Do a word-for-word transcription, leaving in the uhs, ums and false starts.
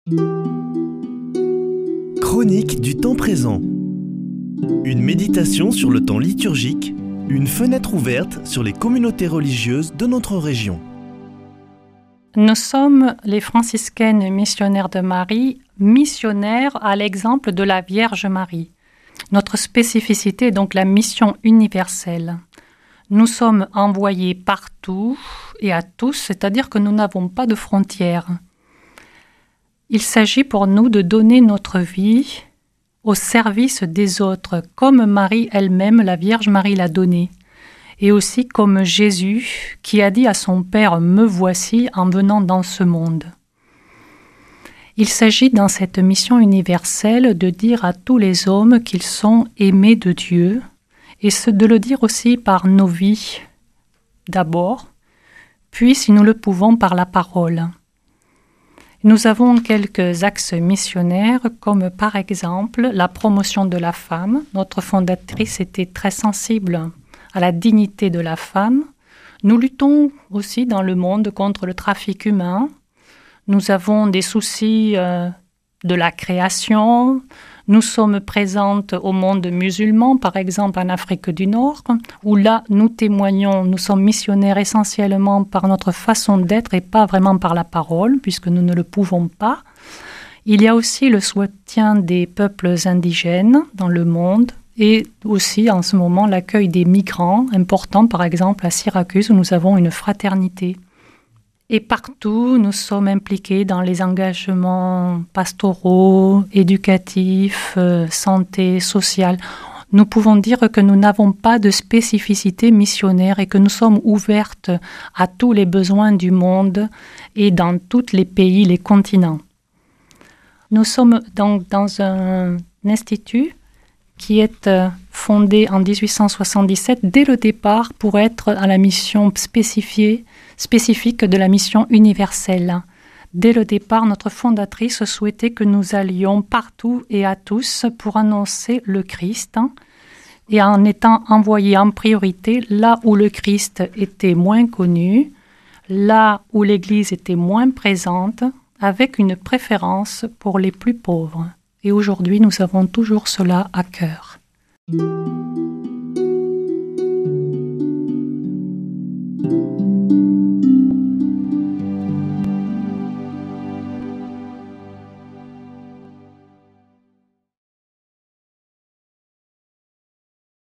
Chronique du temps présent. Une méditation sur le temps liturgique, une fenêtre ouverte sur les communautés religieuses de notre région. Nous sommes les franciscaines missionnaires de Marie, missionnaires à l'exemple de la Vierge Marie. Notre spécificité est donc la mission universelle. Nous sommes envoyés partout et à tous, c'est-à-dire que nous n'avons pas de frontières. Il s'agit pour nous de donner notre vie au service des autres, comme Marie elle-même, la Vierge Marie l'a donnée, et aussi comme Jésus qui a dit à son Père « Me voici » en venant dans ce monde. Il s'agit dans cette mission universelle de dire à tous les hommes qu'ils sont aimés de Dieu, et de le dire aussi par nos vies d'abord, puis si nous le pouvons par la parole. Nous avons quelques axes missionnaires, comme par exemple la promotion de la femme. Notre fondatrice était très sensible à la dignité de la femme. Nous luttons aussi dans le monde contre le trafic humain. Nous avons des soucis euh, de la création. Nous sommes présentes au monde musulman, par exemple en Afrique du Nord, où là, nous témoignons, nous sommes missionnaires essentiellement par notre façon d'être et pas vraiment par la parole, puisque nous ne le pouvons pas. Il y a aussi le soutien des peuples indigènes dans le monde et aussi en ce moment l'accueil des migrants importants, par exemple à Syracuse, où nous avons une fraternité. Et partout, nous sommes impliqués dans les engagements pastoraux, éducatifs, euh, santé, sociale. Nous pouvons dire que nous n'avons pas de spécificité missionnaire et que nous sommes ouvertes à tous les besoins du monde et dans tous les pays, les continents. Nous sommes donc dans un institut qui est fondé en dix-huit cent soixante-dix-sept dès le départ pour être à la mission spécifiée, spécifique de la mission universelle. Dès le départ, notre fondatrice souhaitait que nous allions partout et à tous pour annoncer le Christ et en étant envoyés en priorité là où le Christ était moins connu, là où l'Église était moins présente, avec une préférence pour les plus pauvres. Et aujourd'hui, nous avons toujours cela à cœur.